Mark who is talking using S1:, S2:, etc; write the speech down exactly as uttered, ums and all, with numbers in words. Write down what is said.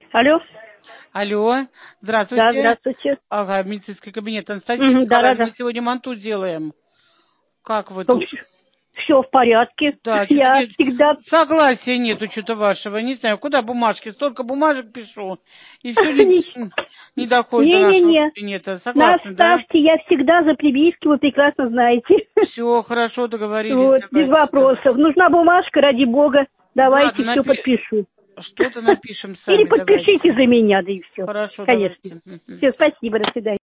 S1: Алло.
S2: Алло, здравствуйте.
S1: Да, здравствуйте.
S2: Ага, медицинский кабинет. Анастасия
S1: Угу,
S2: Николаевна,
S1: да, да,
S2: мы сегодня манту делаем. Как вы
S1: да.
S2: тут?
S1: Все в порядке.
S2: Да, что-то
S1: Я
S2: нет.
S1: всегда...
S2: Согласия нету что-то вашего. Не знаю, куда бумажки. Столько бумажек пишу. И все не, не доходит до нашего
S1: Не-не-не.
S2: кабинета. Согласны, да?
S1: Наставьте, я всегда за прививки, вы прекрасно знаете.
S2: Все, хорошо, договорились.
S1: Вот, без
S2: Давайте.
S1: вопросов. Нужна бумажка, ради бога. Давайте,
S2: Ладно,
S1: все
S2: напи...
S1: подпишу.
S2: что-то напишем
S1: Или
S2: сами,
S1: подпишите
S2: давайте.
S1: за меня, да и все.
S2: Хорошо,
S1: Конечно.
S2: давайте.
S1: Все, спасибо, до свидания.